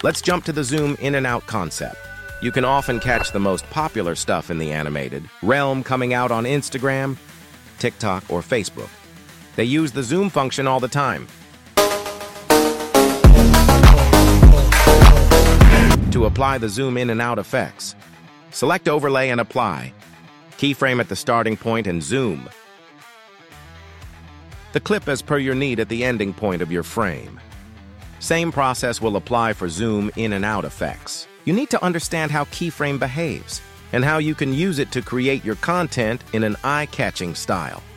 Let's jump to the zoom in and out concept. You can often catch the most popular stuff in the animated realm coming out on Instagram, TikTok, or Facebook. They use the zoom function all the time. To apply the zoom in and out effects, select Overlay and Apply. Keyframe at the starting point and zoom the clip as per your need at the ending point of your frame. Same process will apply for zoom in and out effects. You need to understand how keyframe behaves and how you can use it to create your content in an eye-catching style.